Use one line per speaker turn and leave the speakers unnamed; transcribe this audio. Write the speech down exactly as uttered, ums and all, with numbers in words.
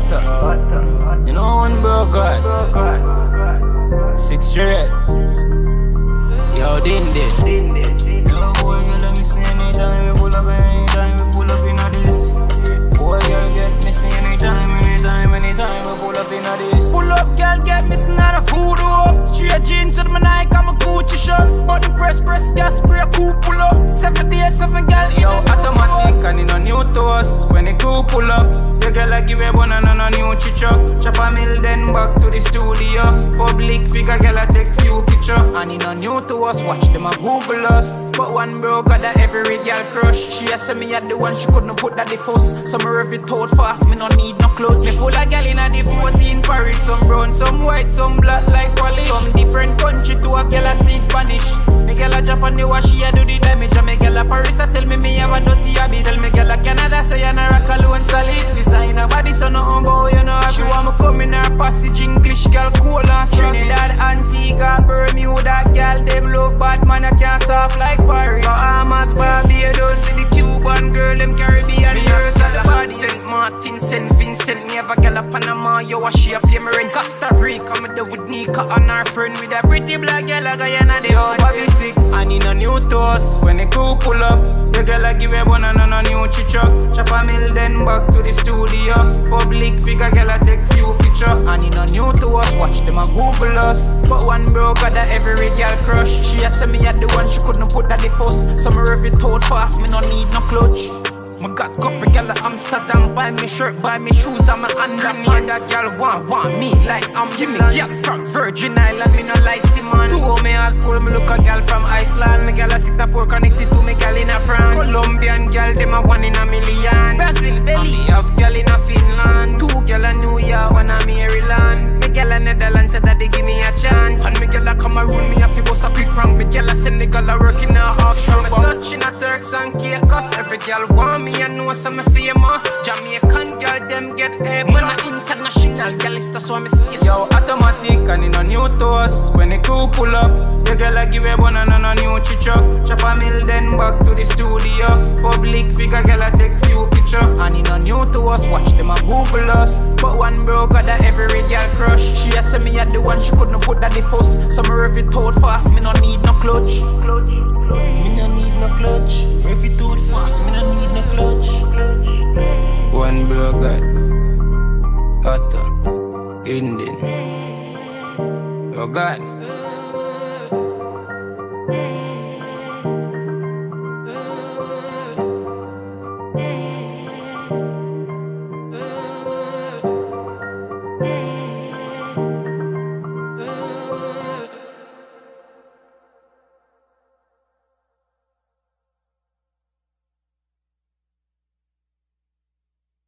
Hotter. You know one bro God. Six straight. Yo, din din. Yo, boy, girl, let me see anytime we pull up, anytime we pull up in this. Boy, girl, get me see anytime, anytime, anytime we pull up in this. Pull up, girl, get me see not a food up. Straight jeans with my Nike, I'm a Gucci shirt. But the press, press, gas, spray, cool pull up. Seven days, seven girl, yo, automatic and it no new to us. When the crew pull up, the girl I give a one and a new chichup. Chop a mill, then back to the studio. Public figure, girl, I take few picture. And it no new to us, watch them a Google us. But one bro got that every girl crush. She a say me at the one, she couldn't put that the first. Some rev it out fast, me no need no clutch. Me full of girl in a the fourteen Paris. Some brown, some white, some black like polish. Some different country to a girl a speak Spanish. Me girl a Japan, the wash, she a do the damage. And me girl a Paris, I tell me me have a dirty habit. Tell me girl a Canada, say you no rock alone solid. Designer body, so no humble, you know. She want me come in her passage, English girl, cool and strong. Trinidad, Antigua, Bermuda, girl, them look bad, man, I can't soft like Paris. Bahamas, Barbados, see the Cuban girl, them Caribbean girls are the body. Saint Martin, Saint Vincent, me have a girl a Panama, yo, a she a pay me rent. Costa Rica, me there with Nika and her friend, with a pretty black girl, a Guyana, they all Bobby six. And in a new to us, when the crew pull up, the girl a give a one and a new chichup. Chop a mill, then back to the studio. Public figure, girl a take few picture. And in a new to us, watch them a Google us. But one bro got that every girl crush. She a say me at the one, she couldn't put that the first. So me rev it out fast, me no need no clutch. Me got couple girl at Amsterdam, buy me shirt, buy me shoes, I'm a underneath. That girl want, want me like I'm Give me girl from Virgin Island, me no like Simon. Two of me all cool, me look a girl from Iceland. Me girl a Singapore connected to me girl in a France. Colombian girl, them a one in a million. Brazil, belly, me have girl in a Finland. Two girl a New York, one a Maryland. Me girl a Netherlands, said that they give me a chance. And me girl a Cameroon, me a fi bust a quick prank. Me girl a Senegal, a work in a offshore. Me touch in a Turks and Caicos, every girl want me. I know some famous Jamaican girl, them get a man a international girl, is that's why me stay. Yo, automatic and it no new to us. When the crew pull up, the girl a give a one and a new chichup. Chop a mill, then back to the studio. Public figure, girl a take few picture. And it no new to us, watch them a Google us. But one bro got that every girl crush. She a say me at the one, she couldn't put that the first. So me rev it out fast, me no need no clutch. Me no need no clutch. Rev it out fast, me no need no clutch. One bro God, Hotter, Indian. Oh God.
Hey.